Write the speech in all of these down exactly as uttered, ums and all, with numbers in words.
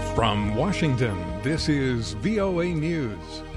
From Washington, this is V O A News.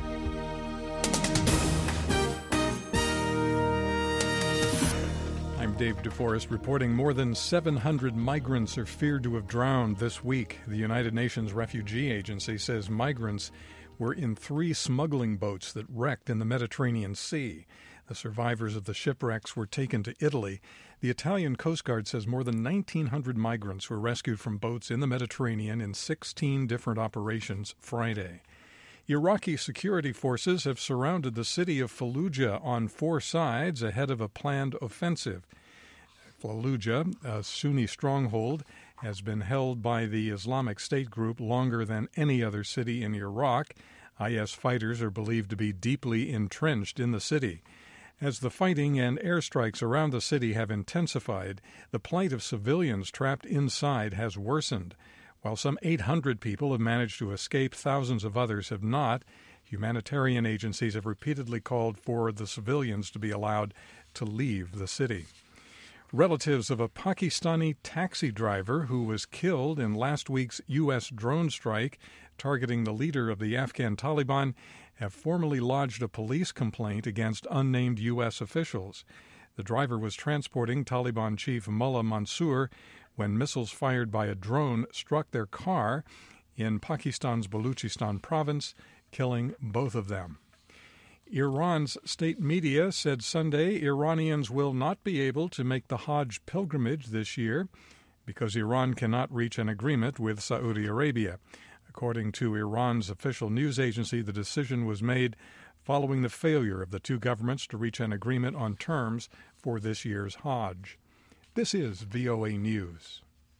I'm Dave DeForest reporting more than seven hundred migrants are feared to have drowned this week. The United Nations Refugee Agency says migrants were in three smuggling boats that wrecked in the Mediterranean Sea. The survivors of the shipwrecks were taken to Italy. The Italian Coast Guard says more than nineteen hundred migrants were rescued from boats in the Mediterranean in sixteen different operations Friday. Iraqi security forces have surrounded the city of Fallujah on four sides ahead of a planned offensive. Fallujah, a Sunni stronghold, has been held by the Islamic State group longer than any other city in Iraq. I S fighters are believed to be deeply entrenched in the city. As the fighting and airstrikes around the city have intensified, the plight of civilians trapped inside has worsened. While some eight hundred people have managed to escape, thousands of others have not. Humanitarian agencies have repeatedly called for the civilians to be allowed to leave the city. Relatives of a Pakistani taxi driver who was killed in last week's U S drone strike targeting the leader of the Afghan Taliban have formally lodged a police complaint against unnamed U S officials. The driver was transporting Taliban chief Mullah Mansour when missiles fired by a drone struck their car in Pakistan's Baluchistan province, killing both of them. Iran's state media said Sunday Iranians will not be able to make the Hajj pilgrimage this year because Iran cannot reach an agreement with Saudi Arabia. According to Iran's official news agency, the decision was made following the failure of the two governments to reach an agreement on terms for this year's Hajj. This is V O A News.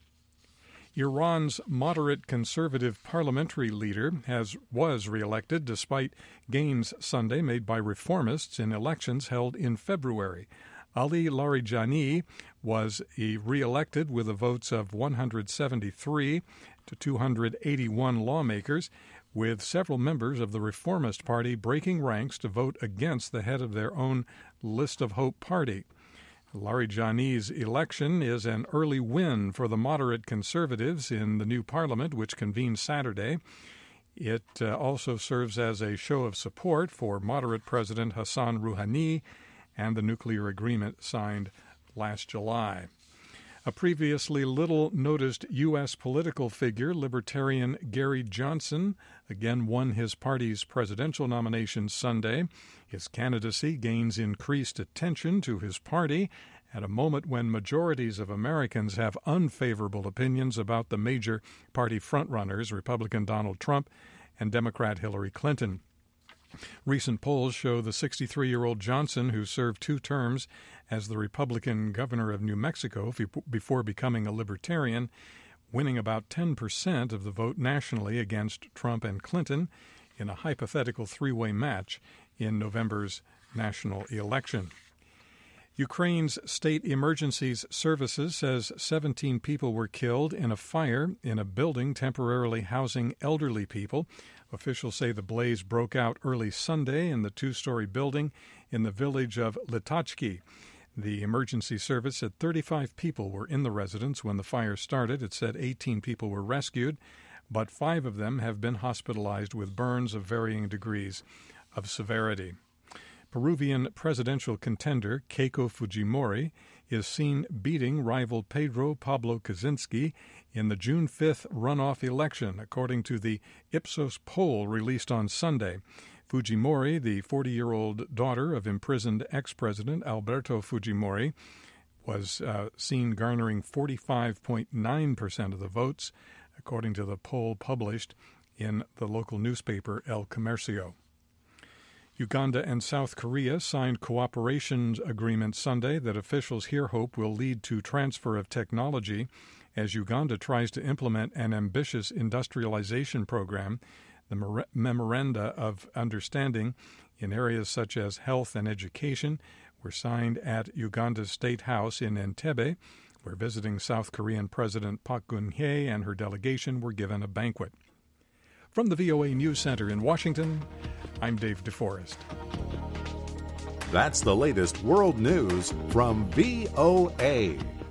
Iran's moderate conservative parliamentary leader has was reelected despite gains Sunday made by reformists in elections held in February. Ali Larijani was reelected with the votes of one hundred seventy-three to two hundred eighty-one lawmakers, with several members of the Reformist Party breaking ranks to vote against the head of their own List of Hope party. Larijani's election is an early win for the moderate conservatives in the new parliament, which convenes Saturday. It uh, also serves as a show of support for moderate President Hassan Rouhani and the nuclear agreement signed last July. A previously little-noticed U S political figure, Libertarian Gary Johnson, again won his party's presidential nomination Sunday. His candidacy gains increased attention to his party at a moment when majorities of Americans have unfavorable opinions about the major party frontrunners, Republican Donald Trump and Democrat Hillary Clinton. Recent polls show the sixty-three-year-old Johnson, who served two terms as the Republican governor of New Mexico before becoming a Libertarian, winning about ten percent of the vote nationally against Trump and Clinton in a hypothetical three-way match in November's national election. Ukraine's State Emergencies Services says seventeen people were killed in a fire in a building temporarily housing elderly people. Officials say the blaze broke out early Sunday in the two-story building in the village of Litachki. The emergency service said thirty-five people were in the residence when the fire started. It said eighteen people were rescued, but five of them have been hospitalized with burns of varying degrees of severity. Peruvian presidential contender Keiko Fujimori is seen beating rival Pedro Pablo Kuczynski in the June fifth runoff election, according to the Ipsos poll released on Sunday. Fujimori, the forty-year-old daughter of imprisoned ex-president Alberto Fujimori, was uh, seen garnering forty-five point nine percent of the votes, according to the poll published in the local newspaper El Comercio. Uganda and South Korea signed cooperation agreements Sunday that officials here hope will lead to transfer of technology as Uganda tries to implement an ambitious industrialization program. The memoranda of understanding in areas such as health and education were signed at Uganda's State House in Entebbe, where visiting South Korean President Park Geun-hye and her delegation were given a banquet. From the V O A News Center in Washington, I'm Dave DeForest. That's the latest world news from V O A.